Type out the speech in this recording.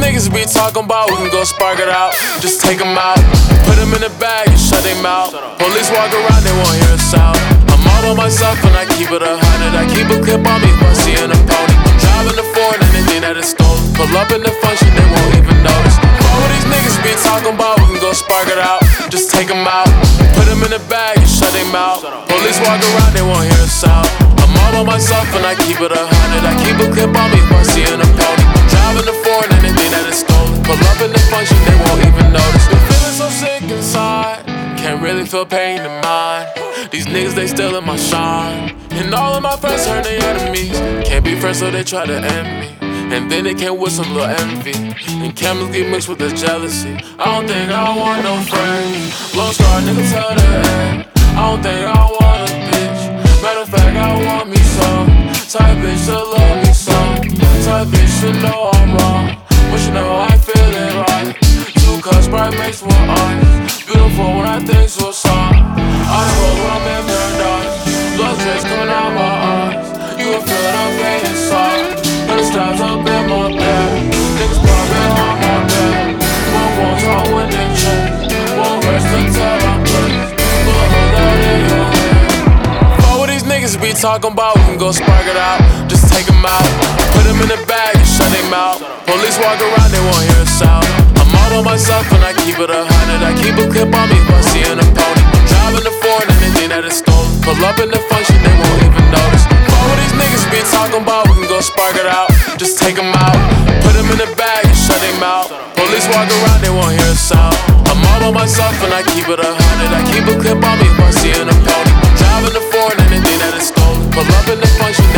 niggas be talking about, we can go spark it out. Just take them out, put them in the bag and shut them out. Police walk around, they won't hear a sound. I'm out on myself and I keep it 100. I keep a clip on me if I see an opponent. I'm driving the foreign, anything that is stolen. Pull up in the function, they won't even notice. All these niggas be talking about, we can go spark it out. Just take them out, put them in the bag and shut them out. Police walk around, they won't hear a sound. I'm all on myself and I keep it 100. I keep a clip on me if I see an opponent. I'm driving the foreign, anything that is stolen. Pull up in the function, they won't even notice. Been feeling so sick inside, can't really feel pain in mine. These niggas, they stealing my shine. And all of my friends turn their enemies. Can't be friends, so they try to end me. And then they came with some little envy. And cameras get mixed with the jealousy. I don't think I want no friends. Lone Star, nigga, tell the end. I don't think I want a bitch. Matter of fact, I want me some. Type bitch to love me some. Type bitch to know I'm wrong, but you know I feel it right. 2 cups, Sprite mixed with ice. Beautiful when I think suicide. I swear when I'm in paradise. Blood drips coming out my eyes. You can feel the pain inside. And the stabs up in my bed. Niggas popping on my bed. Won't talk when they change. Won't rest until I'm blessed. Put a hood out in your head. Fuck what these niggas be talking about, we can go spark it out. Just take them out, put them in the bag and shut them out. Police walk around, they won't hear a sound. I'm out on myself and I keep it 100. I keep a clip on me if I see an opponent. I'm driving the foreign, anything that is stolen. Pull up in the function, they won't even notice. Fuck what these niggas be talking about, we can go spark it out. Just take them out, put them in the bag and shut them out. Police walk around, they won't hear a sound. I'm out on myself and I keep it 100. I keep a clip on me if I see an opponent. I'm driving the foreign, anything that is stolen. Pull up in the function.